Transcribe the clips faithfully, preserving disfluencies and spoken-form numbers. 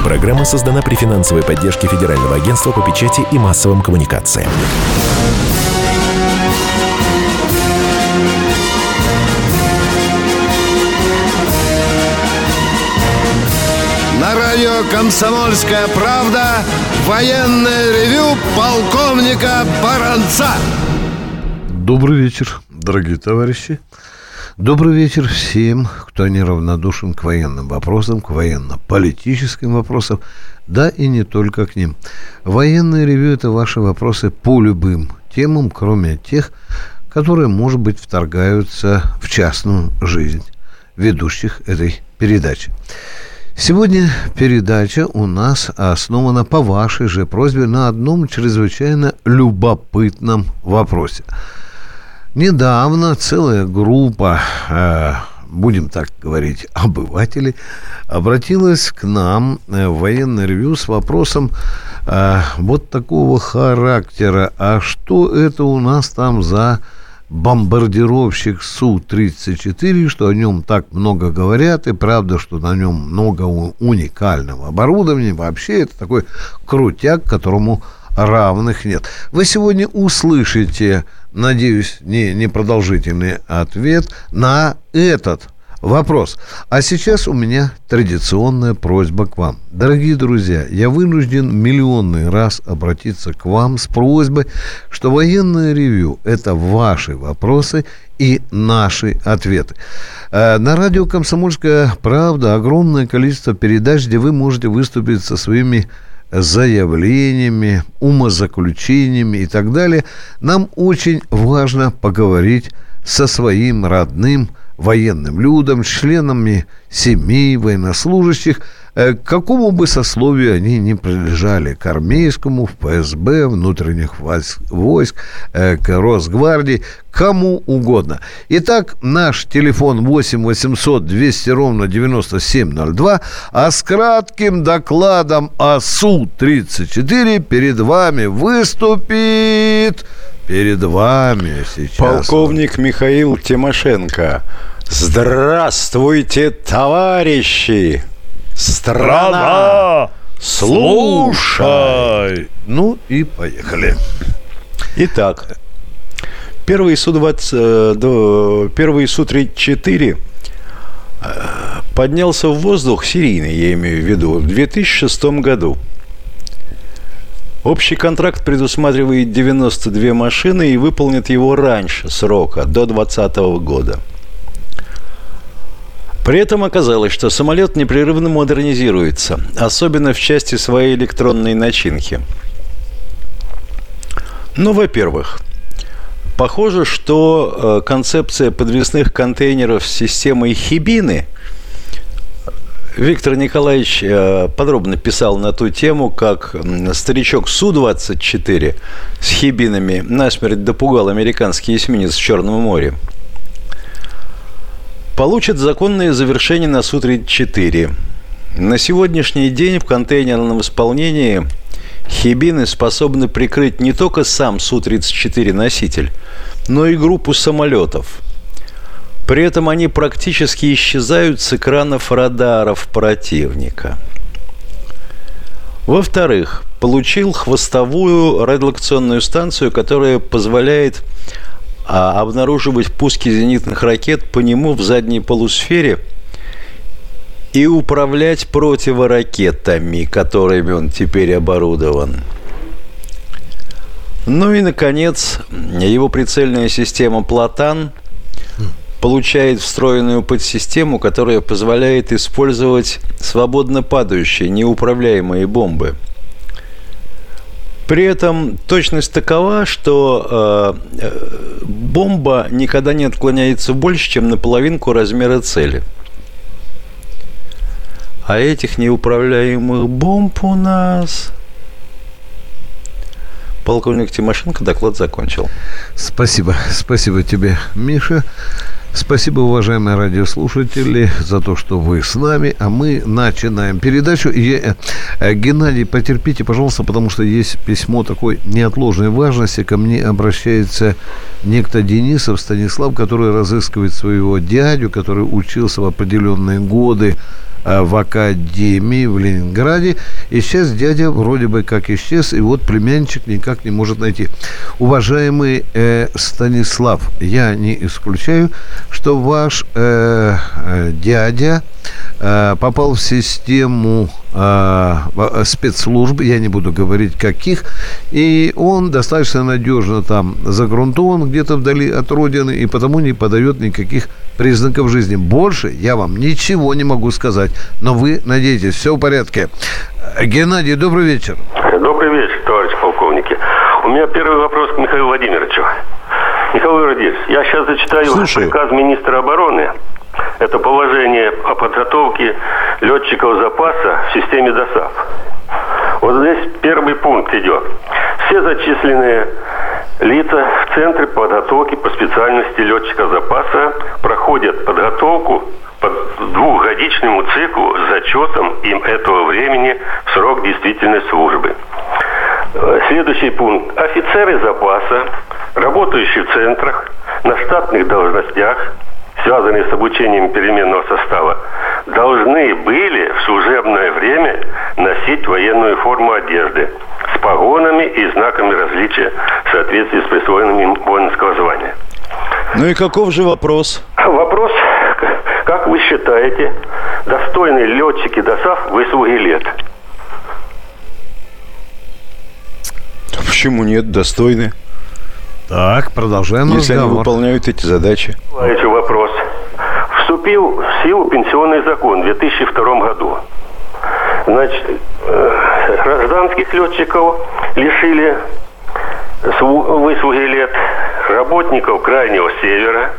Программа создана при финансовой поддержке Федерального агентства по печати и массовым коммуникациям. На радио «Комсомольская правда» военное ревю полковника Баранца. Добрый вечер, дорогие товарищи. Добрый вечер всем, кто неравнодушен к военным вопросам, к военно-политическим вопросам, да и не только к ним. Военное ревью – это ваши вопросы по любым темам, кроме тех, которые, может быть, вторгаются в частную жизнь ведущих этой передачи. Сегодня передача у нас основана по вашей же просьбе на одном чрезвычайно любопытном вопросе. Недавно целая группа, э, будем так говорить, обывателей обратилась к нам в военное ревью с вопросом э, вот такого характера. А что это у нас там за бомбардировщик Су тридцать четыре, что о нем так много говорят, и правда, что на нем много уникального оборудования. Вообще это такой крутяк, которому равных нет. Вы сегодня услышите, надеюсь, не, не продолжительный ответ на этот вопрос. А сейчас у меня традиционная просьба к вам. Дорогие друзья, я вынужден миллионный раз обратиться к вам с просьбой, что военное ревью – это ваши вопросы и наши ответы. На радио «Комсомольская правда» огромное количество передач, где вы можете выступить со своими заявлениями, умозаключениями и так далее. Нам очень важно поговорить со своим родным военным людям, членами семей военнослужащих, к какому бы сословию они ни принадлежали, к армейскому, в Пэ Эс Бэ, внутренних войск, к Росгвардии, кому угодно. Итак, наш телефон восемь восемьсот двести ровно девяносто семь ноль два, а с кратким докладом о Су тридцать четыре перед вами выступит... Перед вами сейчас... полковник Михаил Тимошенко. Здравствуйте, товарищи! Страна, слушай! Ну и поехали. Итак, первый Су тридцать четыре поднялся в воздух, серийный, я имею в виду, в две тысячи шестом году. Общий контракт предусматривает девяносто две машины и выполнит его раньше срока, до двадцатого года. При этом оказалось, что самолет непрерывно модернизируется, особенно в части своей электронной начинки. Ну, во-первых, похоже, что концепция подвесных контейнеров с системой Хибины, Виктор Николаевич подробно писал на ту тему, как старичок Су двадцать четыре с хибинами насмерть допугал американский эсминец в Черном море, получит законное завершение на Су тридцать четыре. На сегодняшний день в контейнерном исполнении хибины способны прикрыть не только сам Су тридцать четыре носитель, но и группу самолетов. При этом они практически исчезают с экранов радаров противника. Во-вторых, получил хвостовую радиолокационную станцию, которая позволяет а, обнаруживать пуски зенитных ракет по нему в задней полусфере и управлять противоракетами, которыми он теперь оборудован. Ну и, наконец, его прицельная система «Платан» получает встроенную подсистему, которая позволяет использовать свободно падающие, неуправляемые бомбы. При этом точность такова, что э, бомба никогда не отклоняется больше, чем на половинку размера цели. А этих неуправляемых бомб у нас... Полковник Тимошенко доклад закончил. Спасибо. Спасибо тебе, Миша. Спасибо, уважаемые радиослушатели, за то, что вы с нами. А мы начинаем передачу. Я, Геннадий, потерпите, пожалуйста, потому что есть письмо такой неотложной важности. Ко мне обращается некто Денисов Станислав, который разыскивает своего дядю, который учился в определенные годы в академии в Ленинграде. И сейчас дядя вроде бы как исчез, и вот племянничек никак не может найти. Уважаемый э, Станислав, я не исключаю, что ваш э, э, дядя э, попал в систему э, спецслужб, я не буду говорить каких, и он достаточно надежно там загрунтован где-то вдали от родины, и потому не подает никаких признаков жизни. Больше я вам ничего не могу сказать, но вы надеетесь, все в порядке. Геннадий, добрый вечер. Добрый вечер, товарищ полковники. У меня первый вопрос к Михаилу Владимировичу. Михаил Владимирович, я сейчас зачитаю Слушаю. приказ министра обороны. Это положение о подготовке летчиков запаса в системе ДОСААФ. Вот здесь первый пункт идет. Все зачисленные лица в Центре подготовки по специальности летчика запаса проходят подготовку по двухгодичному циклу с зачетом им этого времени в срок действительной службы. Следующий пункт. Офицеры запаса, работающие в центрах, на штатных должностях, связанные с обучением переменного состава, должны были в служебное время носить военную форму одежды с погонами и знаками различия в соответствии с присвоенным им воинского звания. Ну и каков же вопрос? Вопрос, как вы считаете, достойны летчики ДОСААФ выслуги лет? Почему нет? Достойны. Так, продолжаем Если разговор. они выполняют эти задачи. Еще вопрос. Вступил в силу пенсионный закон в две тысячи втором году. Значит, гражданских летчиков лишили выслуги лет, работников Крайнего Севера,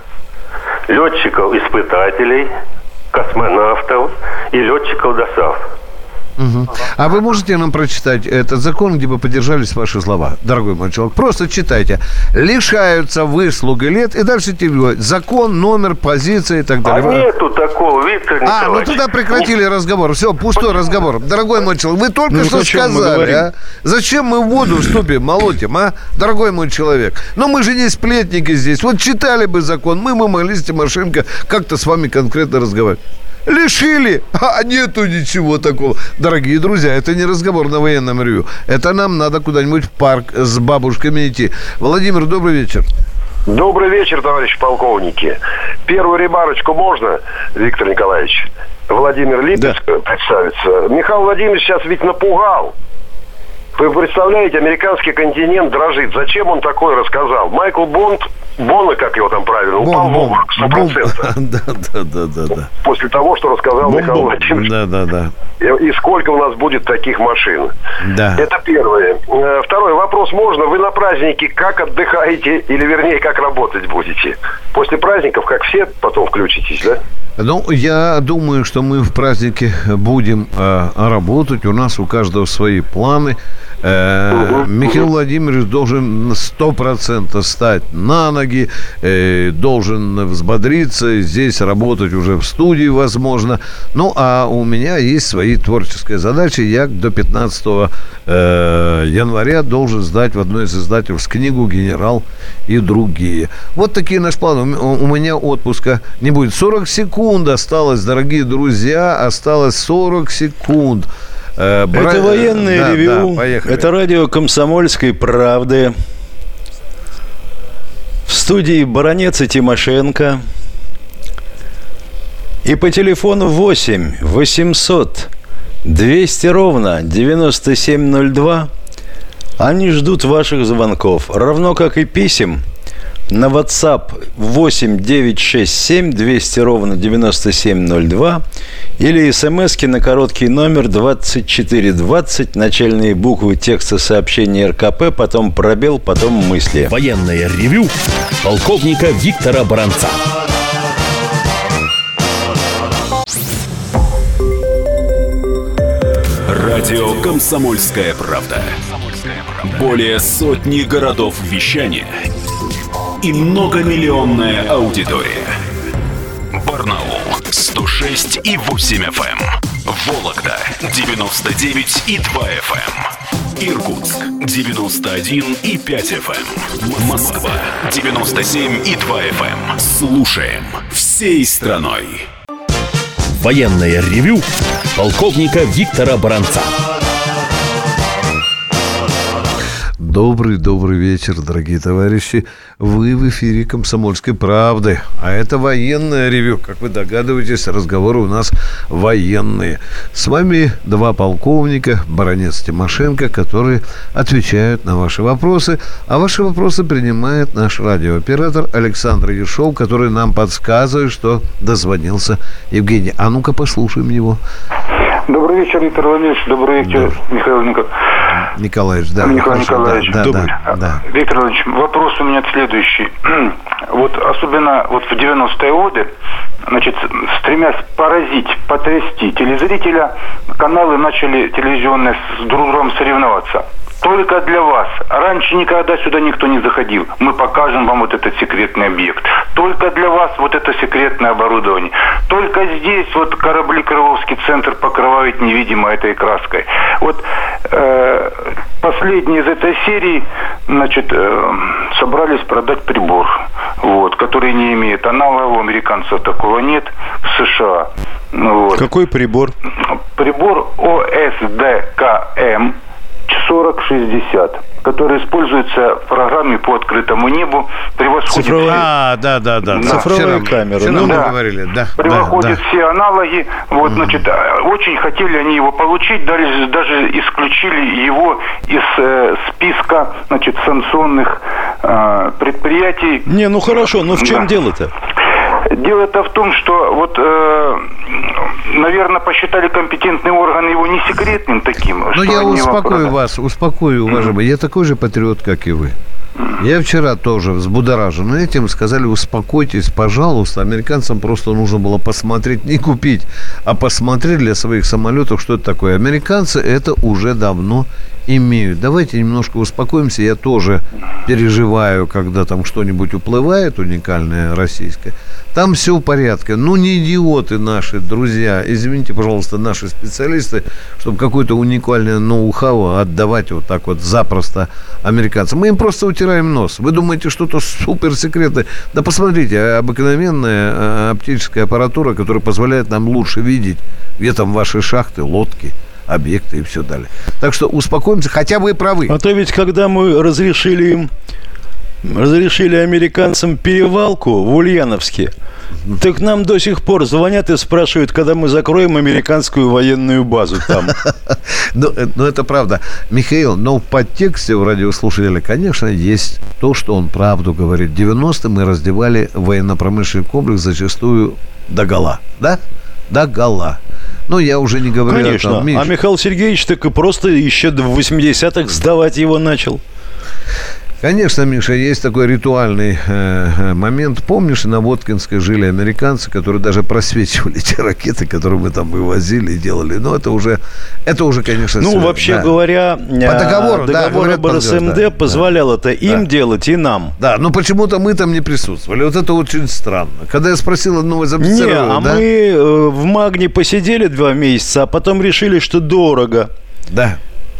летчиков-испытателей, космонавтов и летчиков ДОСААФ. Угу. А вы можете нам прочитать этот закон, где бы поддержались ваши слова, дорогой мой человек? Просто читайте. Лишаются выслуги лет, и дальше тебе закон, номер, позиция и так далее. А нету такого, Виктор Николаевич. А, ну тогда прекратили разговор. Все, пустой разговор. Дорогой мой человек, вы только Ну, что сказали, а? Зачем мы в воду вступим, молотим, а? Дорогой мой человек. Но мы же не сплетники здесь. Вот читали бы закон, мы, мы могли с Тимошенко как-то с вами конкретно разговаривать. Лишили, а нету ничего такого. Дорогие друзья, это не разговор на военном ревью. Это нам надо куда-нибудь в парк с бабушками идти. Владимир, добрый вечер. Добрый вечер, товарищи полковники. Первую ремарочку можно, Виктор Николаевич? Владимир Липецк да. представится. Михаил Владимирович сейчас ведь напугал. Вы представляете, американский континент дрожит. Зачем он такое рассказал? Майкл Бонд, Бона, как его там правильно, упал в обморок сто процентов. Да, да, да, да, да. После того, что рассказал Бом, Михаил бом. Владимирович. Да, да, да. И, и сколько у нас будет таких машин. Да. Это первое. Второй вопрос можно. Вы на праздники как отдыхаете, или вернее, как работать будете? После праздников, как все, потом включитесь, да? Ну, я думаю, что мы в празднике будем э, работать. У нас у каждого свои планы. Э, Михаил Владимирович должен сто процентов стать на ноги, э, должен взбодриться, здесь работать уже в студии, возможно. Ну, а у меня есть свои творческие задачи. Я до пятнадцатого э, января должен сдать в одной из издательств книгу «Генерал и другие». Вот такие наши планы. У, у меня отпуска не будет. сорок секунд осталось, дорогие друзья, осталось сорок секунд. Э, бра... Это военное да, ревью. Да, это радио «Комсомольской правды». В студии Баранец и Тимошенко. И по телефону восемь восемьсот двести ровно девяносто семь ноль два. Они ждут ваших звонков. Равно как и писем на WhatsApp восемь девятьсот шестьдесят семь двести ровно девяносто семь ноль два или смски на короткий номер двадцать четыре двадцать, начальные буквы текста сообщения РКП, потом пробел, потом мысли. Военное ревю полковника Виктора Баранца. Радио «Комсомольская правда». Более сотни городов вещания и многомиллионная аудитория. Барнаул сто шесть и восемь эф эм, Вологда девяносто девять и два эф эм, Иркутск девяносто один и пять эф эм, Москва девяносто семь и два эф эм. Слушаем всей страной. Военное ревю полковника Виктора Баранца. Добрый-добрый вечер, дорогие товарищи. Вы в эфире «Комсомольской правды». А это военное ревю. Как вы догадываетесь, разговоры у нас военные. С вами два полковника, баронец Тимошенко, которые отвечают на ваши вопросы. А ваши вопросы принимает наш радиооператор Александр Ершов, который нам подсказывает, что дозвонился Евгений. А ну-ка послушаем его. Добрый вечер, Виктор Владимирович. Добрый вечер, да. Михаил Николаевич. Николаевич, да. Николай Николаевич. Да, Добрый. Да, да. Виктор Владимирович, вопрос у меня следующий. Вот особенно вот в девяностые годы, значит, стремясь поразить, потрясти телезрителя, каналы начали телевизионные с друг другом соревноваться. Только для вас. Раньше никогда сюда никто не заходил. Мы покажем вам вот этот секретный объект. Только для вас вот это секретное оборудование. Только здесь вот корабли Крыловский центр покрывают невидимо этой краской. Вот э, последний из этой серии, значит, э, собрались продать прибор, вот, который не имеет аналогов, у американцев такого нет, в США. Вот. Какой прибор? Прибор о эс ди ка эм сорок шестьдесят, который используется в программе по открытому небу, превосходит... Цифровые... А, да, да, да. да. Цифровые вчера, камеры. Вчера ну, мы да. говорили, да. Превосходит да, все да. аналоги. Вот, mm-hmm. значит, очень хотели они его получить, даже, даже исключили его из э, списка, значит, санкционных э, предприятий. Не, ну хорошо, но в чем да. дело-то? Дело-то в том, что вот, э, наверное, посчитали компетентные органы его не секретным таким. Но я успокою вас, успокою, уважаемый. Mm-hmm. Я такой же патриот, как и вы. Я вчера тоже взбудоражен этим. Сказали, успокойтесь, пожалуйста. Американцам просто нужно было посмотреть, не купить, а посмотреть для своих самолетов, что это такое. Американцы это уже давно имеют. Давайте немножко успокоимся. Я тоже переживаю, когда там что-нибудь уплывает уникальное российское. Там все в порядке. Ну, не идиоты наши друзья. Извините, пожалуйста, наши специалисты, чтобы какое-то уникальное ноу-хау отдавать вот так вот запросто американцам. Мы им просто утираем нос. Вы думаете, что-то суперсекретное? Да посмотрите, обыкновенная оптическая аппаратура, которая позволяет нам лучше видеть, где там ваши шахты, лодки, объекты и все далее. Так что успокоимся, хотя вы правы. А то ведь, когда мы разрешили им разрешили американцам перевалку в Ульяновске, так нам до сих пор звонят и спрашивают, когда мы закроем американскую военную базу там. Ну, ну, это правда. Михаил, но в подтексте у радиослушателя, конечно, есть то, что он правду говорит. В девяностые мы раздевали военно-промышленный комплекс зачастую догола. Да? Догола. Ну, я уже не говорю... Конечно. Там, а Михаил Сергеевич так и просто еще в восьмидесятых сдавать его начал. Конечно, Миша, есть такой ритуальный э, момент. Помнишь, на Воткинской жили американцы, которые даже просвечивали те ракеты, которые мы там вывозили и делали. Но это уже, это уже, конечно... Ну, связано. вообще да. говоря, по договору, договор да, об эр эс эм дэ да, позволял да, это им да. делать и нам. Да, но почему-то мы там не присутствовали. Вот это очень странно. Когда я спросил одного из офицеров... Не, а да? мы э, в Магне посидели два месяца, а потом решили, что дорого. Да.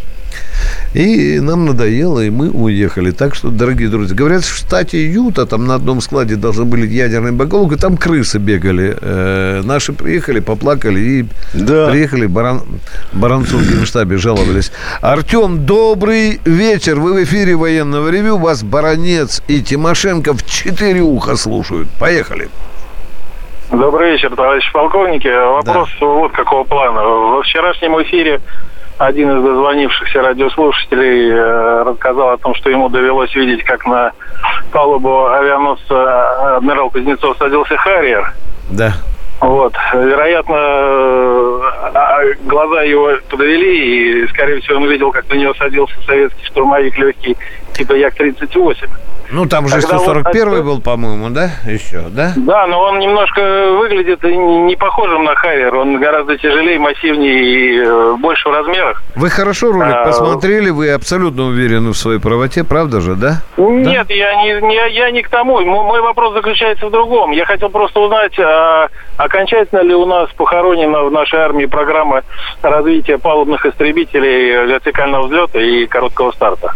И нам надоело, и мы уехали. Так что, дорогие друзья, говорят, в штате Юта, там на одном складе должны были ядерные боголовки, там крысы бегали. Э, наши приехали, поплакали и да. приехали, баран, баранцу в Генштабе жаловались. Артем, добрый вечер. Вы в эфире военного ревю. Вас Баранец и Тимошенко в четыре уха слушают. Поехали. Добрый вечер, товарищи полковники. Вопрос да. вот какого плана. Во вчерашнем эфире один из дозвонившихся радиослушателей э, рассказал о том, что ему довелось видеть, как на палубу авианосца адмирал Кузнецов садился «Харриер». Да. Вот. Вероятно, э, глаза его подвели, и, скорее всего, он увидел, как на него садился советский штурмовик легкий типа Як тридцать восемь. Ну, там же сто сорок первый был, по-моему, да? Еще, да? Да, но он немножко выглядит не похожим на «Харриер». Он гораздо тяжелее, массивнее и больше в размерах. Вы хорошо ролик а, посмотрели, вы абсолютно уверены в своей правоте, правда же, да? Нет, да? Я, не, не, я не к тому. Мой вопрос заключается в другом. Я хотел просто узнать, а, окончательно ли у нас похоронена в нашей армии программа развития палубных истребителей вертикального взлета и короткого старта.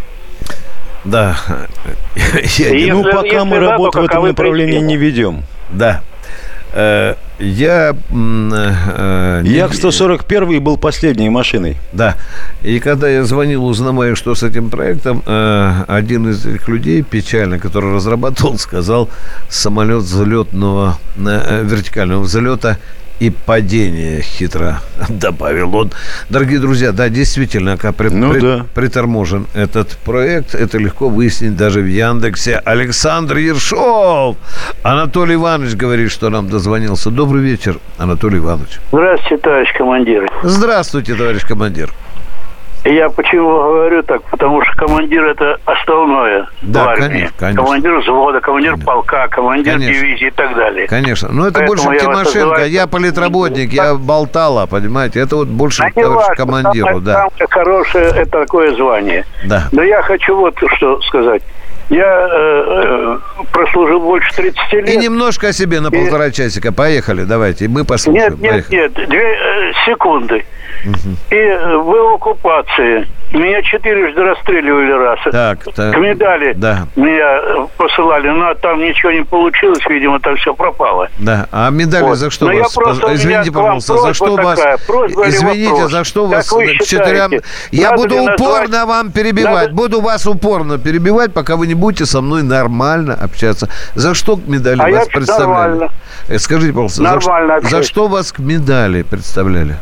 Да. Я, ну, пока мы работу в этом направлении не ведем. Да. Э, я... Э, Як сто сорок один был последней машиной. Да. И когда я звонил, узнавая, что с этим проектом, э, один из этих людей, печально, который разрабатывал, сказал, самолет взлетного, э, вертикального взлета и падения, хитро добавил он. Дорогие друзья, да, действительно, как при, ну, при, да. приторможен этот проект, это легко выяснить даже в Яндексе. Александр Ершов! Анатолий Иванович говорит, что нам дозвонился. Добрый вечер, Анатолий Иванович. Здравствуйте, товарищ командир. Здравствуйте, товарищ командир. Я почему говорю так? Потому что командир – это основное да, в армии. Конечно, конечно. Командир взвода, командир конечно. полка, командир конечно. дивизии и так далее. Конечно. Но это Поэтому больше я Тимошенко. называю... Я политработник, я болтала, понимаете? Это вот больше а товарищ командиру. Самое, да. самое хорошее – это такое звание. Да. Но я хочу вот что сказать. Я э, э, прослужил больше тридцати лет. И немножко о себе на и... полтора часика. Поехали, давайте. Мы послушаем. Нет, нет, Поехали. нет. Две э, секунды. Угу. И э, в оккупации меня четырежды расстреливали раз. Так, так. К медали да. меня посылали, но там ничего не получилось, видимо, там все пропало. Да, а медали вот. За что но вас? Просто, извините, пожалуйста, за что вас? Извините, за что вас к четырем... Я буду упорно назвать... вам перебивать, Надо... буду вас упорно перебивать, пока вы не будете со мной нормально общаться. За что к медали а вас представляли? Нормально. Скажите, пожалуйста, за, за что вас к медали представляли?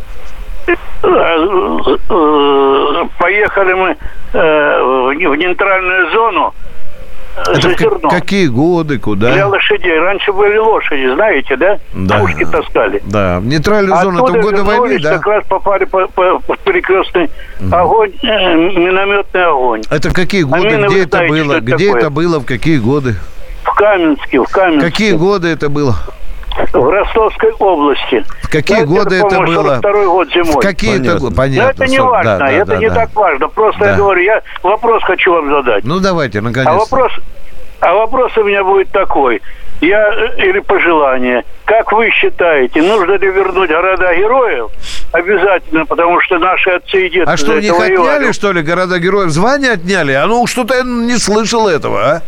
Поехали мы э, в нейтральную зону. Это к- какие годы, куда? Для лошадей. Раньше были лошади, знаете, да? Да. Пушки таскали. Да. В нейтральную зону это годы войны, да? Как раз попали по, по, по перекрестный mm. огонь, э, минометный огонь. Это какие годы? А где это знаете, было? Где это, это было? В какие годы? В Каменске, в Каменске. Какие годы это было? В Ростовской области. В какие Знаете, годы это, это было? сорок второй год зимой. В какие это годы? Понятно. Но это не сорок важно, да, да, это да, не да. так важно. Просто да. я говорю, я вопрос хочу вам задать. Ну, давайте, наконец. А вопрос, а вопрос у меня будет такой. Я, или пожелание. Как вы считаете, нужно ли вернуть города-героев? Обязательно, потому что наши отцы и деды... А что, у них отняли, что ли, города-героев? Звания отняли? А ну, что-то я не слышал этого, а?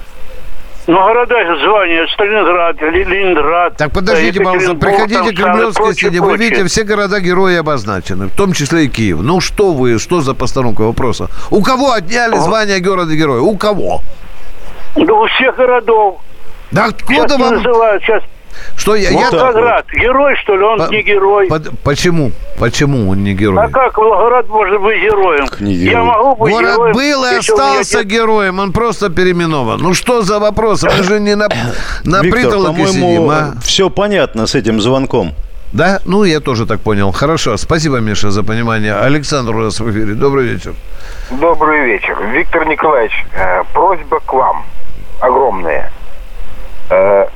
Ну, города, звания, Сталинград, Ленинград. Так, подождите, пожалуйста, приходите к Кремлевской стене, вы видите, все города-герои обозначены, в том числе и Киев. Ну, что вы, что за постановка вопроса? У кого отняли звание города-героя? У кого? Ну, у всех городов. Да откуда сейчас вам... называют, сейчас... Что я... Волгоград. Вот. Герой, что ли? Он по, не герой. По, почему? Почему он не герой? А как Волгоград может быть героем? Я могу быть Город героем. был и остался нет... героем. Он просто переименован. Ну что за вопрос? Мы же не на, на притолоке сидим, а? Все понятно с этим звонком. Да? Ну, я тоже так понял. Хорошо. Спасибо, Миша, за понимание. Александр у нас в эфире. Добрый вечер. Добрый вечер. Виктор Николаевич, э, просьба к вам огромная. Э,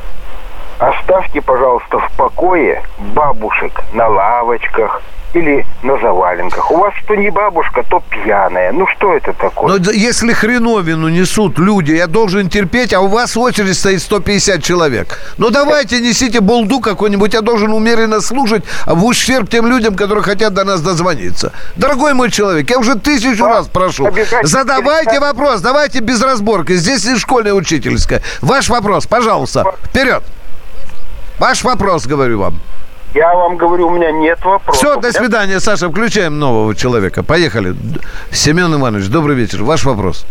Оставьте, пожалуйста, в покое бабушек на лавочках или на заваленках. У вас то не бабушка, то пьяная. Ну, что это такое? Но если хреновину несут люди, я должен терпеть, а у вас в очередь стоит сто пятьдесят человек. Ну, давайте несите булду какой-нибудь, я должен умеренно слушать в ущерб тем людям, которые хотят до нас дозвониться. Дорогой мой человек, я уже тысячу а, раз прошу. Задавайте вопрос, давайте без разборки. Здесь не школьная учительская. Ваш вопрос, пожалуйста, вперед. Ваш вопрос, говорю вам. Я вам говорю, у меня нет вопросов. Все, до свидания, Саша. Включаем нового человека. Поехали. Семен Иванович, добрый вечер. Ваш вопрос.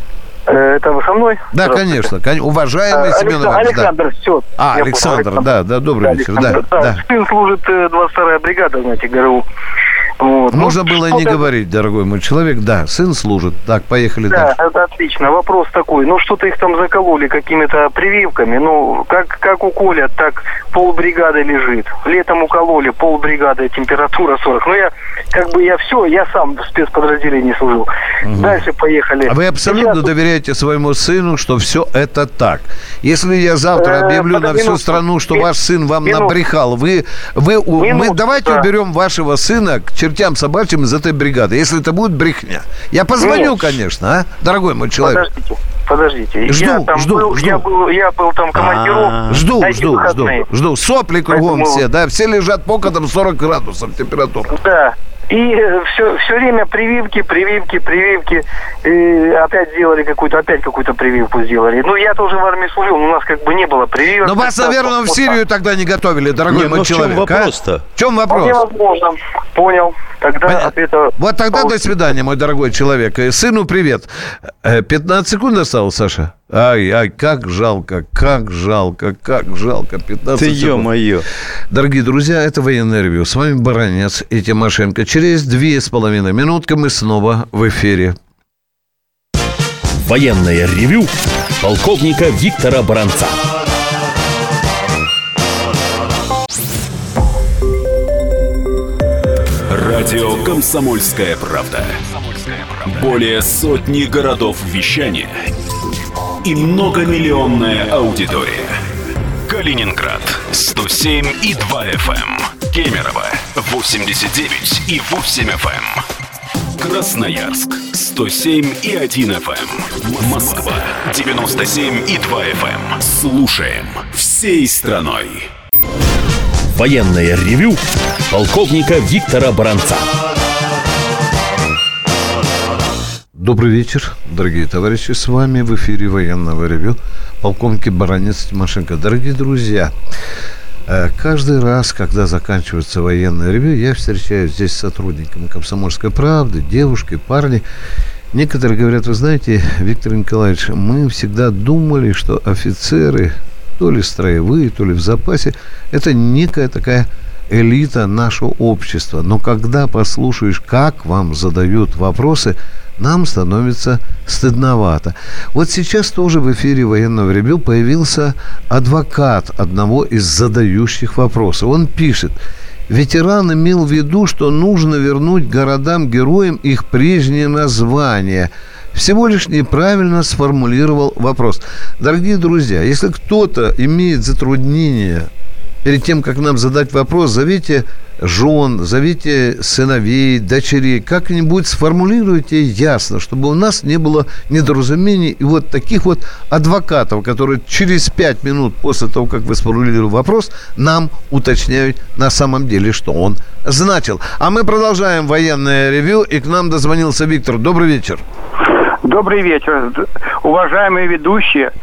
Это вы со мной? Да, конечно. Уважаемый а, Семен Иванович. Александр, да. все. А, Александр, Александр, да, да, добрый вечер. Да, да. Да. Сын служит двадцать вторая бригада, знаете, ГРУ. Вот. Можно ну, было не говорить, дорогой мой человек. Да, сын служит. Так, поехали да, дальше. Да, это отлично. Вопрос такой. Ну, что-то их там закололи какими-то прививками. Ну, как, как уколят, так полбригады лежит. Летом укололи, полбригады, температура сорок. Ну, я, как бы, я все, я сам в спецподразделении служил. Угу. Дальше поехали. А вы абсолютно Сейчас... доверяете своему сыну, что все это так? Если я завтра объявлю на всю страну, что ваш сын вам набрехал, вы, вы, мы давайте уберем вашего сына к чертям собачьим из этой бригады, если это будет брехня. Я позвоню, Нет. конечно, а, дорогой мой человек. Подождите, подождите. Жду, я там жду, был, жду. Я был, я был там командировкой. Жду, жду, жду, жду. Сопли кругом Поэтому... все, да, все лежат покотом сорок градусов температура. Да. И все, все время прививки, прививки, прививки. И опять сделали какую-то, опять какую-то прививку сделали. Ну, я тоже в армии служил, но у нас как бы не было прививок. Но вас, наверное, в Сирию тогда не готовили, дорогой не, мой ну человек. В чем вопрос-то? А? В чем вопрос? Невозможно. Понял. Тогда Понятно. ответа... Вот тогда до свидания, мой дорогой человек. И сыну привет. пятнадцать секунд осталось, Саша? Ай, ай, как жалко, как жалко, как жалко. пятнадцать Ты секунд. ё-моё. Дорогие друзья, это «Военное ревью». С вами Баранец и Тимошенко. Через две с половиной минутки мы снова в эфире. Военное ревю полковника Виктора Баранца. Радио «Комсомольская правда». Более сотни городов вещания и многомиллионная аудитория. Калининград сто семь и два эф эм, Кемерово восемьдесят девять и восемь эф эм, Красноярск сто семь и один эф эм, Москва девяносто семь и два эф эм. Слушаем всей страной. Военное ревю полковника Виктора Баранца. Добрый вечер, дорогие товарищи. С вами в эфире «Военного ревью» полковник Баранец Тимошенко. Дорогие друзья, каждый раз, когда заканчивается военное ревью, я встречаюсь здесь с сотрудниками «Комсомольской правды», девушки, парни. Некоторые говорят: вы знаете, Виктор Николаевич, мы всегда думали, что офицеры, то ли строевые, то ли в запасе, это некая такая элита нашего общества. Но когда послушаешь, как вам задают вопросы, нам становится стыдновато. Вот сейчас тоже в эфире «Военного ревью» появился адвокат одного из задающих вопросы. Он пишет: ветеран имел в виду, что нужно вернуть городам-героям их прежнее название. Всего лишь неправильно сформулировал вопрос. Дорогие друзья, если кто-то имеет затруднения перед тем, как нам задать вопрос, зовите жен, зовите сыновей, дочерей, как-нибудь сформулируйте ясно, чтобы у нас не было недоразумений и вот таких вот адвокатов, которые через пять минут после того, как вы сформулировали вопрос, нам уточняют на самом деле, что он значил. А мы продолжаем военное ревью, и к нам дозвонился Виктор. Добрый вечер. Добрый вечер, уважаемые ведущие.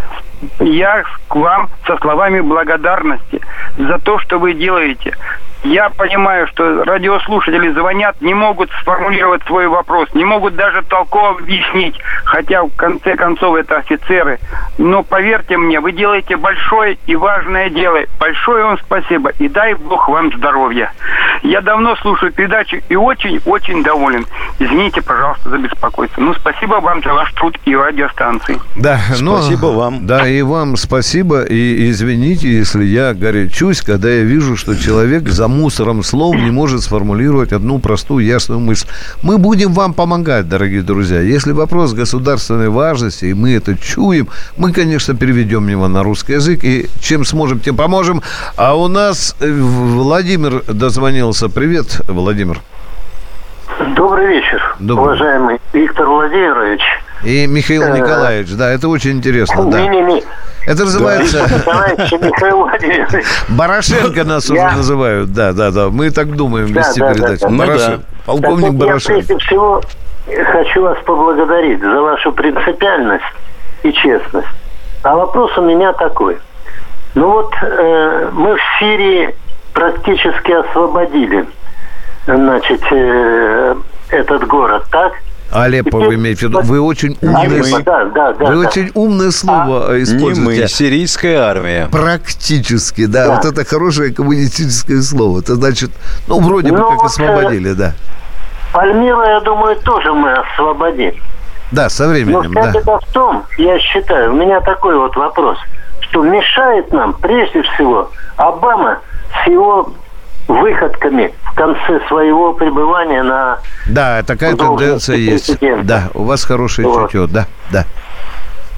Я к вам со словами благодарности за то, что вы делаете. Я понимаю, что радиослушатели звонят, не могут сформулировать свой вопрос, не могут даже толково объяснить, хотя в конце концов это офицеры. Но поверьте мне, вы делаете большое и важное дело. Большое вам спасибо и дай Бог вам здоровья. Я давно слушаю передачу и очень-очень доволен. Извините, пожалуйста, за беспокойство. Ну, спасибо вам за ваш труд и радиостанции. Да, спасибо ну, вам. Да, и вам спасибо. И извините, если я горячусь, когда я вижу, что человек за мусором слов не может сформулировать одну простую, ясную мысль. Мы будем вам помогать, дорогие друзья. Если вопрос государственной важности, и мы это чуем, мы, конечно, переведем его на русский язык, и чем сможем, тем поможем. А у нас Владимир дозвонился. Привет, Владимир. Добрый вечер, Добрый. Уважаемый Виктор Владимирович. И Михаил Николаевич, да, это очень интересно. Да. Не-не-не. Это называется... Михаил Владимирович. Барашенко нас я... уже называют. Да, да, да. Мы так думаем да, вести да, передачу. Да, да. Барашен... да. Полковник так, Барашенко. Я прежде всего хочу вас поблагодарить за вашу принципиальность и честность. А вопрос у меня такой. Ну вот э, мы в Сирии практически освободили, значит, э, этот город, так? Алеппо вы имеете в виду. Вы очень умное, да, да, да, вы да. очень умное слово а, используете. Не мы, сирийская армия. Практически, да, да. Вот это хорошее коммунистическое слово. Это значит, ну, вроде бы ну, как вот, освободили, да. Пальмиру, я думаю, тоже мы освободим. Да, со временем, Но да. это в том, я считаю, у меня такой вот вопрос, что мешает нам, прежде всего, Обама с его выходками в конце своего пребывания на... Да, такая тенденция есть. Да, у вас хорошее вот. чутье, да, да.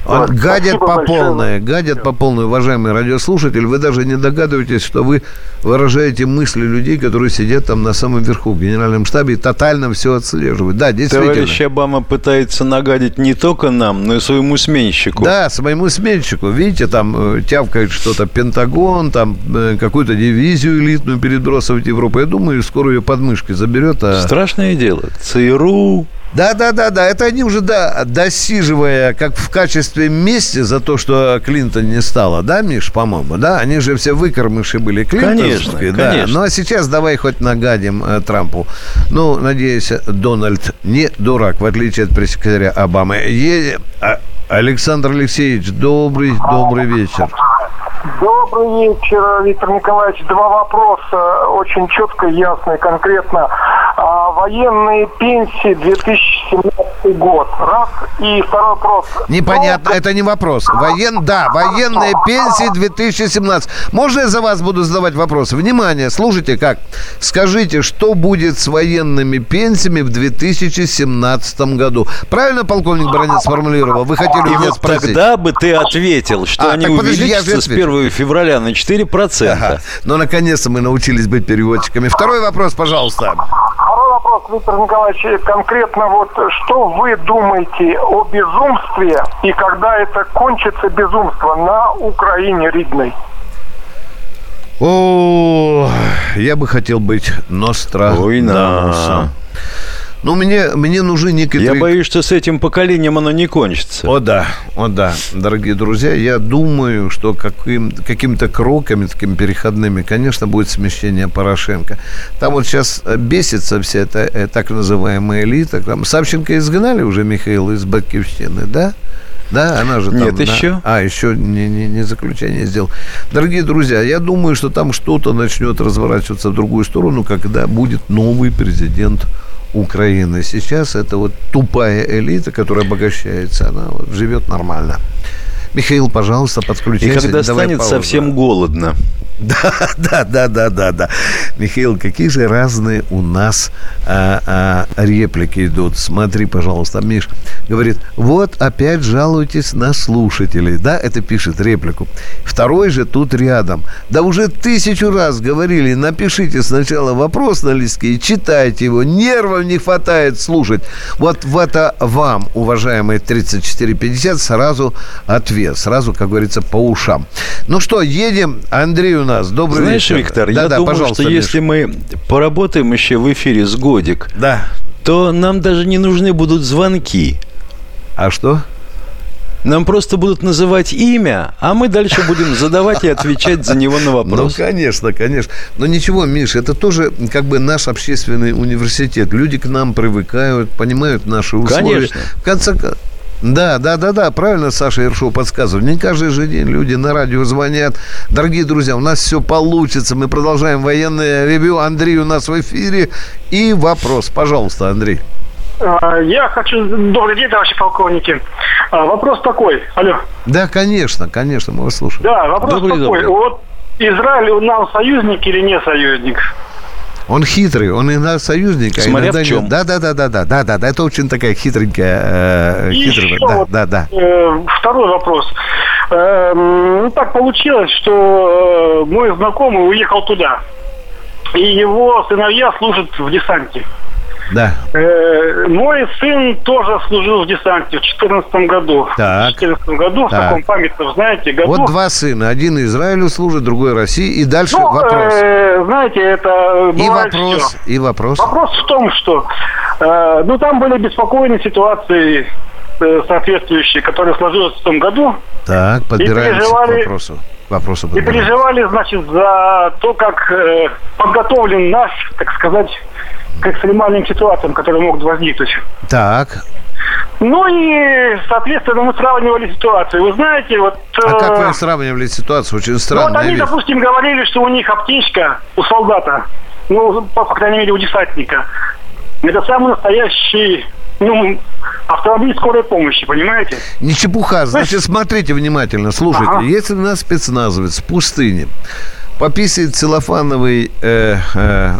Он Вот, гадят по большое. полной, гадят по полной, уважаемый радиослушатель. Вы даже не догадываетесь, что вы выражаете мысли людей, которые сидят там на самом верху в генеральном штабе и тотально все отслеживают. Да, действительно. Товарищ Обама пытается нагадить не только нам, но и своему сменщику. Да, своему сменщику. Видите, там э, тявкает что-то Пентагон, там э, какую-то дивизию элитную перебросывает в Европу. Я думаю, скоро ее под мышкой заберет. А... Страшное дело. ЦРУ... Да, да, да, да. Это они уже, да, досиживая, как в качестве мести за то, что Клинтон не стало, да, Миш, по-моему, да? Они же все выкормыши были клинтонские. Конечно, да. конечно. Ну, а сейчас давай хоть нагадим э, Трампу. Ну, надеюсь, Дональд не дурак, в отличие от пресс-секретаря Обамы. Е... А... Александр Алексеевич, добрый, добрый вечер. Добрый вечер, Виктор Николаевич. Два вопроса, очень четко, ясно и конкретно. А, военные пенсии две тысячи семнадцатый год. Раз. И второй вопрос. Непонятно, это не вопрос. Воен... Да, военные пенсии две тысячи семнадцать. Можно я за вас буду задавать вопросы? Внимание, слушайте как. Скажите, что будет с военными пенсиями в две тысячи семнадцатом году? Правильно полковник Баранец сформулировал? Вы хотели И меня вот спросить? тогда бы ты ответил, что А, они так подожди, я же увеличатся с ответил. первого февраля на четыре процента. Ага. Ну, наконец-то мы научились быть переводчиками. Второй вопрос, пожалуйста. Второй вопрос, Виктор Николаевич. Конкретно вот что вы думаете о безумстве и когда это кончится безумство на Украине ридной? О, я бы хотел быть Нострадамусом. Ну, мне, мне нужны некоторые... Я боюсь, что с этим поколением оно не кончится. О да, о да, дорогие друзья, я думаю, что каким, какими-то кроками, такими переходными, конечно, будет смещение Порошенко. Там вот сейчас бесится вся эта э, так называемая элита. Там Савченко изгнали уже, Михаил, из Батьковщины, да? Да, она же там... Нет, да? еще. А, еще не, не, не заключение сделал. Дорогие друзья, я думаю, что там что-то начнет разворачиваться в другую сторону, когда будет новый президент Украины. Сейчас это вот тупая элита, которая обогащается, она вот живет нормально. Михаил, пожалуйста, подключайся. И когда давай станет паузу. совсем голодно. Да, да, да, да, да, да. Михаил, какие же разные у нас а, а, реплики идут. Смотри, пожалуйста, Миш говорит, вот опять жалуетесь на слушателей. Да, это пишет реплику. Второй же тут рядом. Да уже тысячу раз говорили, напишите сначала вопрос на листке и читайте его. Нервов не хватает слушать. Вот в это вам, уважаемые тридцать четыре пятьдесят, сразу ответ. Сразу, как говорится, по ушам. Ну что, едем. Андрей у нас. Добрый Знаешь, вечер. Виктор, да, я да, думаю, что Миш. если мы поработаем еще в эфире с годик, да. то нам даже не нужны будут звонки. А что? Нам просто будут называть имя, а мы дальше будем задавать и отвечать за него на вопрос. Ну, конечно, конечно. Но ничего, Миш, это тоже как бы наш общественный университет. Люди к нам привыкают, понимают наши условия. Конечно. В конце концов... Да, да, да, да, правильно Саша Ершов подсказывает. Не каждый же день люди на радио звонят. Дорогие друзья, у нас все получится. Мы продолжаем военное ревью. Андрей у нас в эфире. И вопрос. Пожалуйста, Андрей. Я хочу... Добрый день, товарищи полковники. Вопрос такой. Алло. Да, конечно, конечно, мы вас слушаем. Да, вопрос добрый, такой. добрый. Вот Израиль нам союзник или не союзник? Он хитрый, он иногда союзник, Смотря а иногда в чем. нет. Да, да, да, да, да, да, да, да. Это очень такая хитренькая, э, И хитрая. еще Да, вот, да, да. э, второй вопрос. Э, ну, так получилось, что э, мой знакомый уехал туда. И его сыновья служат в десанте. Да. Э, мой сын тоже служил в десанте в две тысячи четырнадцатом году. Так. В две тысячи четырнадцатом году, Так. в таком памятном, знаете, году. Вот два сына. Один Израилю служит, другой России. И дальше Ну, вопрос. э, знаете, это И бывает вопрос, всё. и вопрос. Вопрос в том, что э, ну там были беспокойные ситуации э, соответствующие, которые сложились в том году. Так, подбираемся переживали- к вопросу. К вопросу И подбираемся. переживали, значит, за то, как э, подготовлен наш, так сказать, к экстремальным ситуациям, которые могут возникнуть. Так. Ну и, соответственно, мы сравнивали ситуацию. Вы знаете, вот... А э, как вы сравнивали ситуацию? Очень ну, вот странная они, вещь. допустим, говорили, что у них аптечка у солдата, ну, по, по крайней мере, у десантника, это самый настоящий, ну, автомобиль скорой помощи, понимаете? Не чепуха. Значит, смотрите внимательно. Слушайте, Ага. если у нас спецназовец в пустыне пописает целлофановый э, э,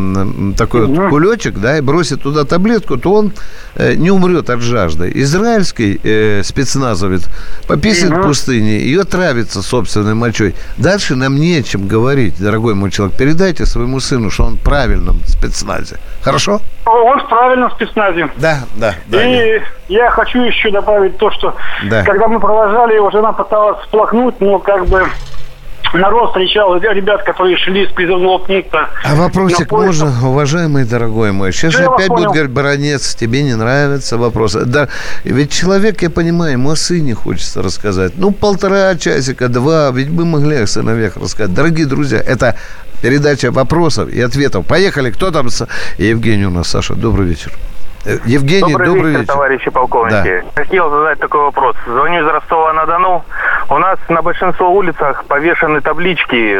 такой вот кулечек, да, и бросит туда таблетку, то он э, не умрет от жажды. Израильский э, спецназовец пописает в пустыне и отравится собственной мочой. Дальше нам не о чем говорить, дорогой мой человек. Передайте своему сыну, что он в правильном спецназе. Хорошо? Он в правильном спецназе. Да, да. да и я. я хочу еще добавить то, что да. когда мы провожали его, жена пыталась всплакнуть, но как бы народ встречал ребят, которые шли с призывного пункта. А вопросик можно, уважаемый дорогой мой? Сейчас же опять будет говорить, Баранец, тебе не нравятся вопросы. Да, ведь человек, я понимаю, ему о сыне хочется рассказать. Ну, полтора часика, два, ведь мы могли о сыновьях рассказать. Дорогие друзья, это передача вопросов и ответов. Поехали, кто там? Евгений у нас, Саша, добрый вечер. Евгений, добрый, добрый вечер, вечер, товарищи полковники. Да. Хотел задать такой вопрос. Звоню из Ростова-на-Дону. У нас на большинство улицах повешены таблички,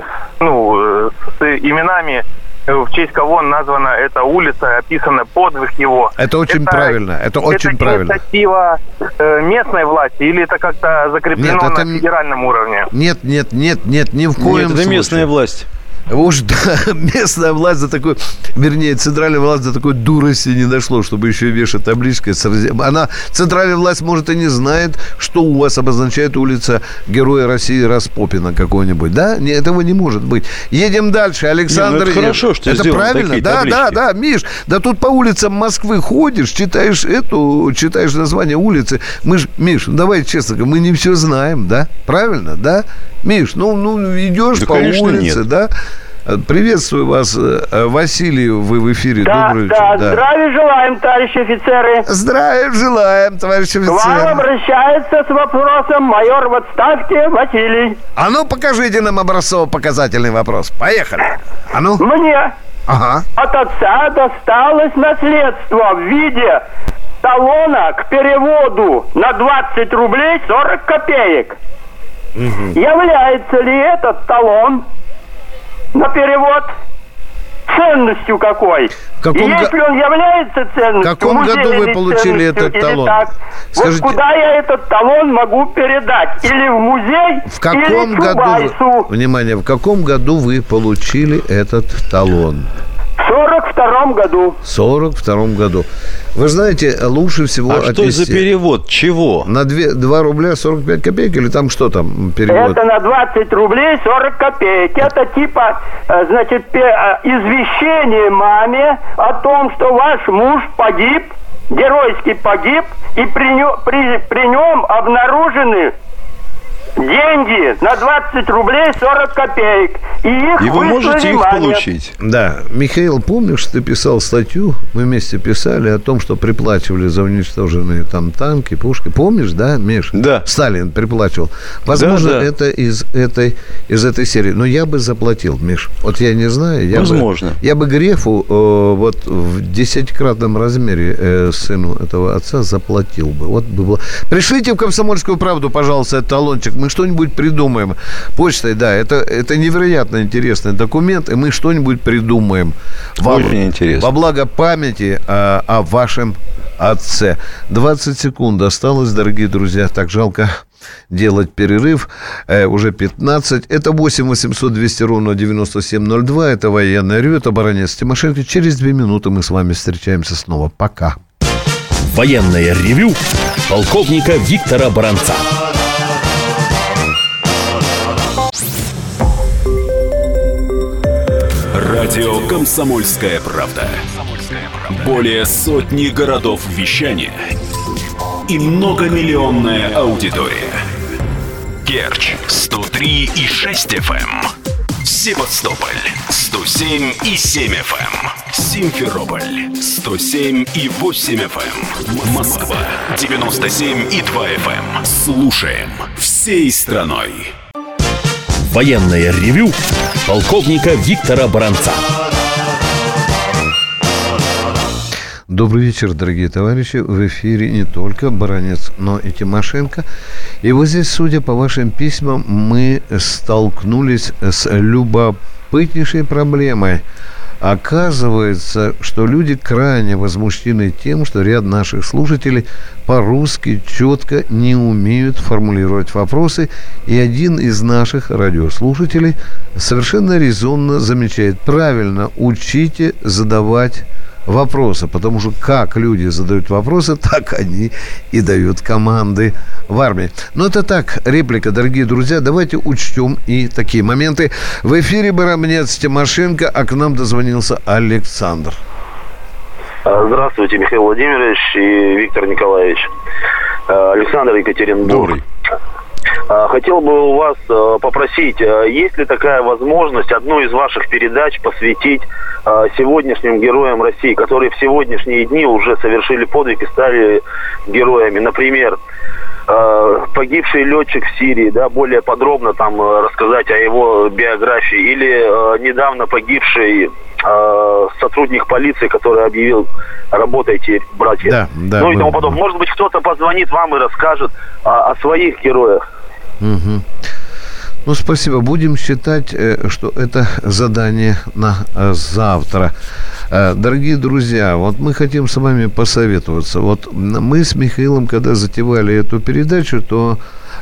ну, с именами, в честь кого названа эта улица, описано подвиг его. Это очень это, правильно. Это очень это правильно. Это инициатива местной власти или это как-то закреплено нет, это... на федеральном уровне? Нет, нет, нет, нет, ни в коем нет, это случае. Местная власть. Уж да, местная власть за такой, вернее, центральная власть за такой дурости не дошло, чтобы еще вешать табличкой. Она, центральная власть, может, и не знает, что у вас обозначает улица Героя России Распопина какой-нибудь, да? Не, этого не может быть. Едем дальше. Александр... Не, ну это хорошо, что это правильно? Да, таблички. да, да, Миш, да тут по улицам Москвы ходишь, читаешь эту, читаешь название улицы. Мы ж, Миш, ну давай честно, мы не все знаем, да? Правильно, да? Миш, ну, ну идешь да, по улице, нет. да? Приветствую вас, Василий, вы в эфире. Да, Добрый да, вечер. Да, здравия желаем, товарищи офицеры. Здравия желаем, товарищи офицеры. К вам обращается с вопросом майор в отставке Василий. А ну, покажите нам образцово-показательный вопрос. Поехали. А ну. Мне ага. от отца досталось наследство в виде талона к переводу на двадцать рублей сорок копеек. Угу. Является ли этот талон на перевод ценностью какой? В каком И если го... он является ценностью, в каком году вы получили этот талон? Так, Скажите... Вот куда я этот талон могу передать? Или в музей, в каком или году... Чубайсу? Внимание, в каком году вы получили этот талон? В сорок втором году. В сорок втором году. Вы знаете, лучше всего А отнести... что за перевод? Чего? На два рубля сорок пять копеек или там что там перевод? Это на двадцать рублей сорок копеек. Это типа, значит, извещение маме о том, что ваш муж погиб, геройски погиб, и при, нем, при, при нем обнаружены деньги на двадцать рублей сорок копеек. И их И вы можете их получить. Да. Михаил, помнишь, ты писал статью, мы вместе писали о том, что приплачивали за уничтоженные там танки, пушки. Помнишь, да, Миш? Да. Сталин приплачивал. Возможно, да, да. это из этой, из этой серии. Но я бы заплатил, Миш. Вот я не знаю. Я Возможно. Бы, я бы Грефу э, вот в десятикратном размере э, сыну этого отца заплатил бы. Вот бы было. Пришлите в «Комсомольскую правду», пожалуйста, этот талончик. Мы что-нибудь придумаем. Почтой, да, это, это невероятно интересный документ, и мы что-нибудь придумаем. Во, Очень интересно. Во благо памяти о, о вашем отце. двадцать секунд осталось, дорогие друзья. Так жалко делать перерыв. Э, уже пятнадцать. Это восемь восемьсот двести ровно девяносто семь ноль два. Это военное ревю. Это Баранец, Тимошенко. Через две минуты мы с вами встречаемся снова. Пока. Военное ревю полковника Виктора Баранца. Радио «Комсомольская правда». Более сотни городов вещания и многомиллионная аудитория. Керчь сто три и шесть эф эм, Севастополь сто семь и семь эф эм, Симферополь сто семь и восемь эф эм, Москва девяносто семь и два эф эм. Слушаем всей страной. Военное ревю полковника Виктора Баранца. Добрый вечер, дорогие товарищи. В эфире не только Баранец, но и Тимошенко. И вот здесь, судя по вашим письмам, мы столкнулись с любопытнейшей проблемой. Оказывается, что люди крайне возмущены тем, что ряд наших слушателей по-русски четко не умеют формулировать вопросы. И один из наших радиослушателей совершенно резонно замечает: правильно, учите задавать вопросы, потому что как люди задают вопросы, так они и дают команды в армии. Но это так, реплика, дорогие друзья. Давайте учтем и такие моменты. В эфире Барамнец, Тимошенко, а к нам дозвонился Александр. Здравствуйте, Михаил Владимирович и Виктор Николаевич. Александр, Екатеринбург. Добрый. Хотел бы у вас попросить, есть ли такая возможность одну из ваших передач посвятить сегодняшним героям России, которые в сегодняшние дни уже совершили подвиг и стали героями. Например, погибший летчик в Сирии, да, более подробно там рассказать о его биографии, или недавно погибший сотрудник полиции, который объявил: работайте, братья. Да, да, ну и тому подобное. Может быть, кто-то позвонит вам и расскажет о, о своих героях. Угу. Ну, спасибо. Будем считать, что это задание на завтра. Дорогие друзья, вот мы хотим с вами посоветоваться. Вот мы с Михаилом, когда затевали эту передачу, то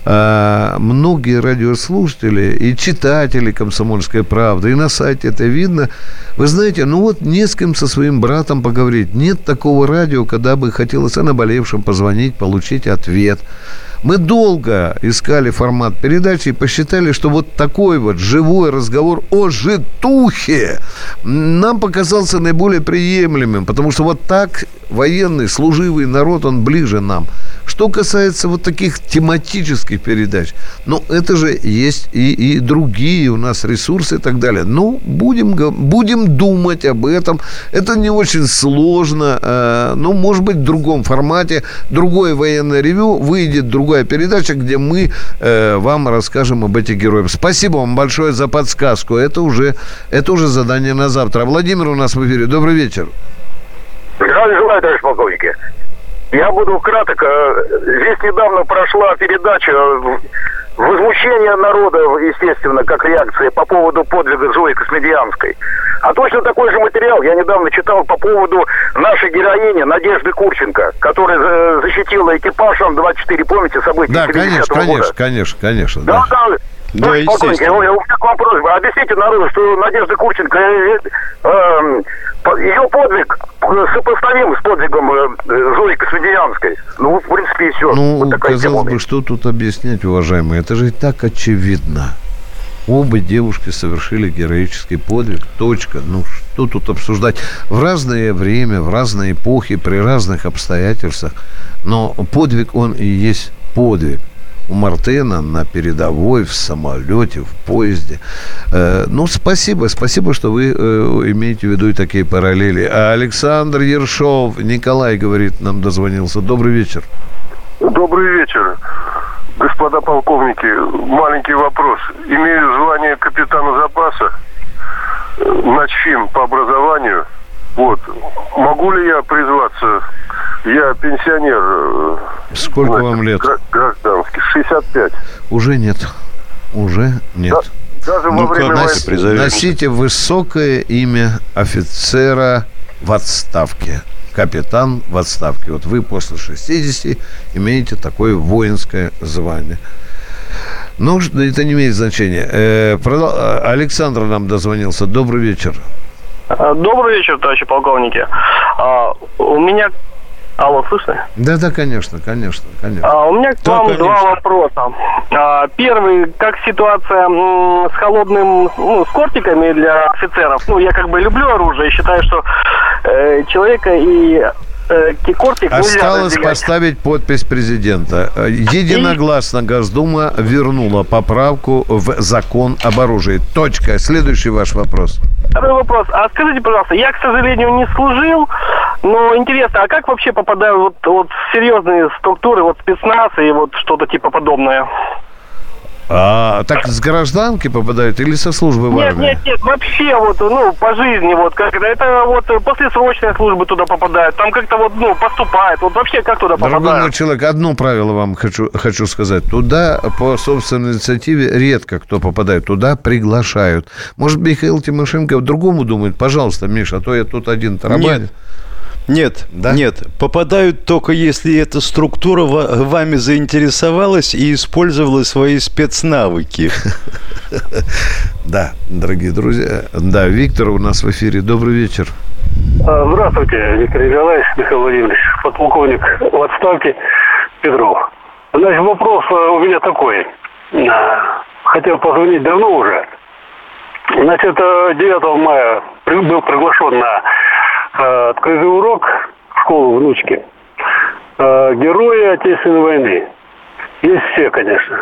э, многие радиослушатели и читатели «Комсомольской правды», и на сайте это видно, вы знаете, ну вот не с кем со своим братом поговорить. Нет такого радио, когда бы хотелось о наболевшем позвонить, получить ответ. Мы долго искали формат передачи и посчитали, что вот такой вот живой разговор о житухе нам показался наиболее приемлемым, потому что вот так военный, служивый народ, он ближе нам. Что касается вот таких тематических передач, ну, это же есть и, и другие у нас ресурсы и так далее. Ну, будем, будем думать об этом. Это не очень сложно. Э, ну, может быть, в другом формате, другое военное ревью, выйдет другая передача, где мы э, вам расскажем об этих героях. Спасибо вам большое за подсказку. Это уже, это уже задание на завтра. Владимир у нас в эфире. Добрый вечер. Здравия желаю, товарищ полковники. Я буду краток. Здесь недавно прошла передача возмущение народа, естественно, как реакция по поводу подвига Зои Космодемьянской. А точно такой же материал я недавно читал по поводу нашей героини Надежды Курченко, которая защитила экипаж Ан-двадцать четыре, помните, события да, семидесятого конечно, года? конечно, конечно, да. Да, да. Да, ну, естественно. У меня к вам просьба. Объясните народу, что Надежда Курченко, э, э, ее подвиг сопоставим с подвигом э, Зои Космодемьянской. Ну, в принципе, и все. Ну, вот такая казалось тема. бы, что тут объяснять, уважаемые? Это же и так очевидно. Оба девушки совершили героический подвиг. Точка. Ну, что тут обсуждать? В разное время, в разные эпохи, при разных обстоятельствах. Но подвиг, он и есть подвиг. У Мартена на передовой, в самолете, в поезде. Э, ну, спасибо, спасибо, что вы э, имеете в виду и такие параллели. А Александр Ершов, Николай, говорит, нам дозвонился. Добрый вечер. Добрый вечер, господа полковники. Маленький вопрос. Имею звание капитана запаса, начфин по образованию. Вот. Могу ли я призваться? Я пенсионер. Сколько значит, вам лет? Гражданский. шестьдесят пять. Уже нет. Уже нет. Да, даже ну, во время войны. Носите высокое имя офицера в отставке. Капитан в отставке. Вот вы после шестидесяти имеете такое воинское звание. Ну, это не имеет значения. Э, продол... Александр нам дозвонился. Добрый вечер. Добрый вечер, товарищи полковники. А, у меня... Алло, слышно? Да, да, конечно, конечно, конечно. А, у меня к да, вам конечно. два вопроса. А, первый, как ситуация м, с холодным, ну, с кортиками для офицеров. Ну, я как бы люблю оружие и считаю, что э, человека и э, кортик нельзя Осталось разделять. поставить подпись президента. Единогласно Госдума вернула поправку в закон об оружии. Точка. Следующий ваш вопрос. Второй вопрос. А скажите, пожалуйста, я, к сожалению, не служил, но интересно, а как вообще попадаю вот, вот в серьезные структуры, вот спецназ и вот что-то типа подобное? А так с гражданки попадают или со службы в армии? Нет, нет, нет, вообще вот, ну, по жизни вот как-то. Это вот после срочной службы туда попадают. Там как-то вот, ну, поступает. Вот вообще как туда попадают? Дорогой мой человек, одно правило вам хочу, хочу сказать. Туда по собственной инициативе редко кто попадает. Туда приглашают. Может, Михаил Тимошенко по-другому думает? Пожалуйста, Миша, а то я тут один тарабаню. Нет, да? нет. Попадают только если эта структура вами заинтересовалась и использовала свои спецнавыки. Да, дорогие друзья. Да, Виктор у нас в эфире. Добрый вечер. Здравствуйте, Виктор Николаевич, Михаил Владимирович, подполковник в отставке Петров. Значит, вопрос у меня такой. Хотел позвонить давно уже. Значит, девятого мая был приглашен на открытый урок в школу внучки. Герои Отечественной войны. Есть все, конечно.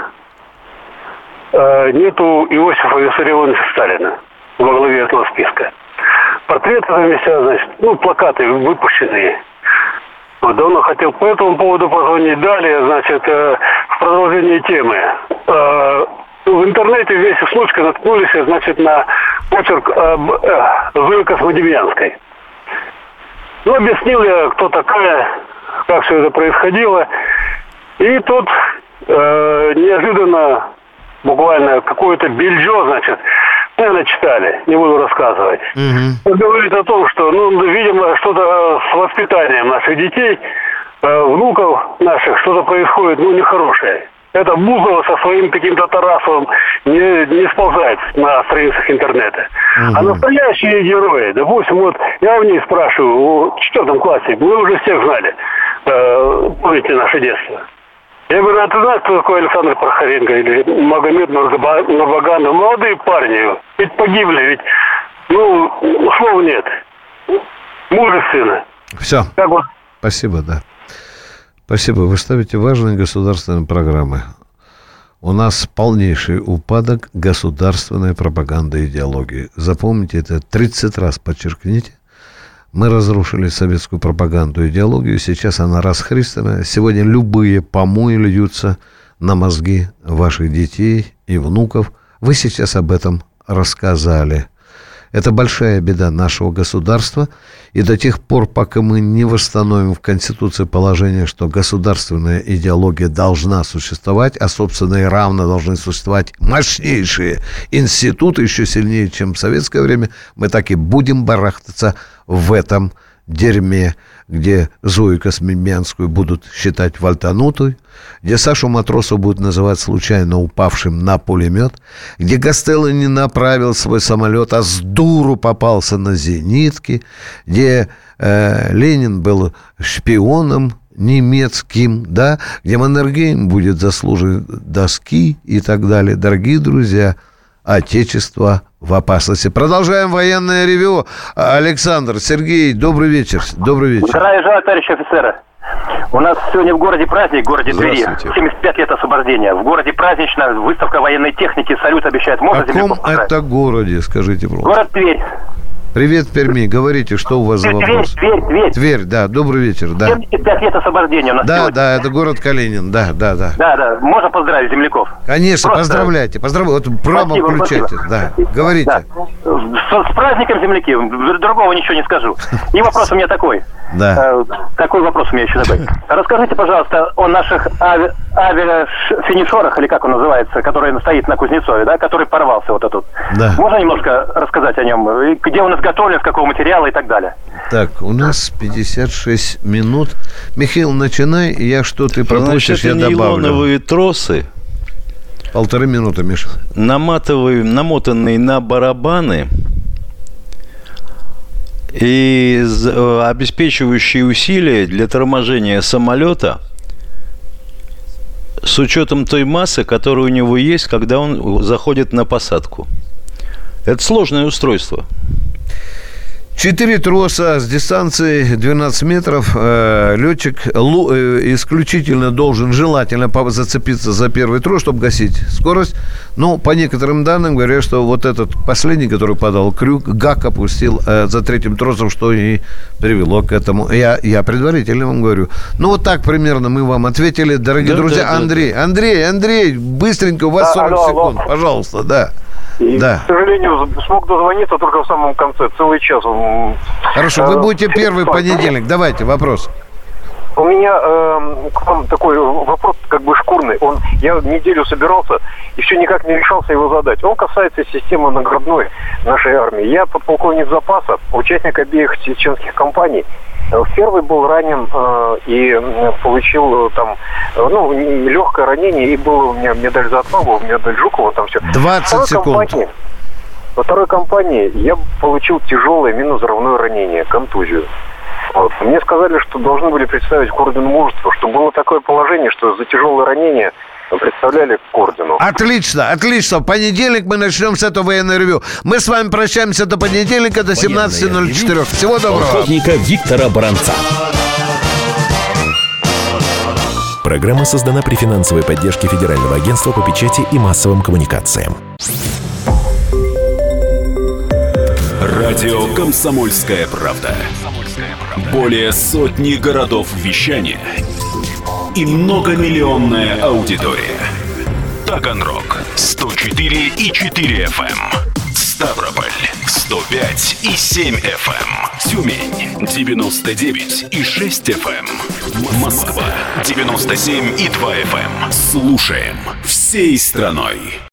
Нету Иосифа Виссарионовича Сталина во главе этого списка. Портреты там висят, значит, ну, плакаты выпущенные. Вот, давно хотел по этому поводу позвонить. Далее, значит, в продолжении темы. В интернете вместе с внучкой наткнулись, значит, на почерк Зои Космодемьянской. Ну, объяснил я, кто такая, как все это происходило. И тут э, неожиданно, буквально, какое-то белье, значит, наверное, читали, не буду рассказывать. Mm-hmm. Говорит о том, что, ну, видимо, что-то с воспитанием наших детей, э, внуков наших, что-то происходит, ну, нехорошее. Это Бузова со своим каким-то Тарасовым не, не сползает на страницах интернета. Mm-hmm. А настоящие герои, допустим, вот я у них спрашиваю, в четвертом классе, мы уже всех знали, э, помните наше детство. Я говорю, а ты знаешь, кто такой Александр Прохоренко или Магомед Нурбаганов? Молодые парни, ведь погибли, ведь, ну, слов нет. Мужественно. Все. Как вот? Спасибо, да. Спасибо. Вы ставите важные государственные программы. У нас полнейший упадок государственной пропаганды и идеологии. Запомните это, тридцать раз подчеркните. Мы разрушили советскую пропаганду и идеологию. Сейчас она расхристана. Сегодня любые помои льются на мозги ваших детей и внуков. Вы сейчас об этом рассказали. Это большая беда нашего государства. И до тех пор, пока мы не восстановим в Конституции положение, что государственная идеология должна существовать, а, собственно, и равно должны существовать мощнейшие институты, еще сильнее, чем в советское время, мы так и будем барахтаться в этом дерьме, где Зою Космодемьянскую будут считать вальтанутой, где Сашу Матросова будут называть случайно упавшим на пулемет, где Гастелло не направил свой самолет, а с дуру попался на зенитки, где э, Ленин был шпионом немецким, да, где Маннергейм будет заслуживать доски и так далее. Дорогие друзья, Отечество в опасности. Продолжаем военное ревю. Александр, Сергей, добрый вечер. Добрый вечер. Здравия желаю, товарищи офицеры. У нас сегодня в городе праздник, в городе Твери. семьдесят пять лет освобождения. В городе празднично, выставка военной техники, салют обещает. Можно в каком это городе, скажите, пожалуйста? Город Тверь. Привет, Перми. Говорите, что у вас за вопрос? Тверь, Тверь, Тверь. Тверь, да. Добрый вечер, да. семьдесят пять лет освобождения у нас Да, сегодня. да, это город Калинин, да, да, да. Да, да. Можно поздравить земляков? Конечно, просто... поздравляйте. Поздравляйте. Вот прямо включайте. Да, говорите. Да. С, с праздником, земляки. Другого ничего не скажу. И вопрос у меня такой. Да. Такой вопрос у меня еще такой. Расскажите, пожалуйста, о наших ави... авиафинишерах, или как он называется, который стоит на Кузнецове, да, который порвался вот этот. Да. Можно немножко рассказать о нем? Где он изготовлен, с какого материала и так далее? Так, у нас пятьдесят шесть минут. Михаил, начинай, я что ты пропустишь, Значит, я добавлю. нейлоновые тросы. Полторы минуты, Миша. Наматываю, намотанные на барабаны и обеспечивающие усилия для торможения самолета с учетом той массы, которая у него есть, когда он заходит на посадку. Это сложное устройство. Четыре троса с дистанции двенадцать метров. Э, летчик лу, э, исключительно должен желательно зацепиться за первый трос, чтобы гасить скорость. Но по некоторым данным говорят, что вот этот последний, который подал крюк, гак опустил э, за третьим тросом, что и привело к этому. Я, я предварительно вам говорю. Ну, вот так примерно мы вам ответили. Дорогие да, друзья, да, Андрей, да. Андрей, Андрей, быстренько, у вас сорок алло, секунд, алло. Пожалуйста, да. И, да. К сожалению, смог дозвониться только в самом конце, целый час. Хорошо, вы будете первый понедельник. Давайте, вопрос. У меня э, к вам такой вопрос, как бы шкурный. Он, я неделю собирался и все никак не решался его задать. Он касается системы наградной нашей армии. Я подполковник запаса, участник обеих чеченских кампаний. Первый был ранен э, и получил там, ну, легкое ранение, и было у меня медаль за отвагу, медаль Жукова, там все. двадцать секунд. Компании, во второй кампании я получил тяжелое минно-взрывное ранение, контузию. Вот. Мне сказали, что должны были представить к ордену мужества, что было такое положение, что за тяжелое ранение представляли к ордену. Отлично, отлично. В понедельник мы начнем с этого военное ревю. Мы с вами прощаемся до понедельника, до семнадцати ноль четыре. Всего доброго. Полковника Виктора Баранца. Программа создана при финансовой поддержке Федерального агентства по печати и массовым коммуникациям. Радио «Комсомольская правда». Более сотни городов вещания и многомиллионная аудитория. Таганрог сто четыре и четыре эф эм, Ставрополь сто пять и семь эф эм, Тюмень девяносто девять и шесть эф эм, Москва девяносто семь и два эф эм. Слушаем всей страной.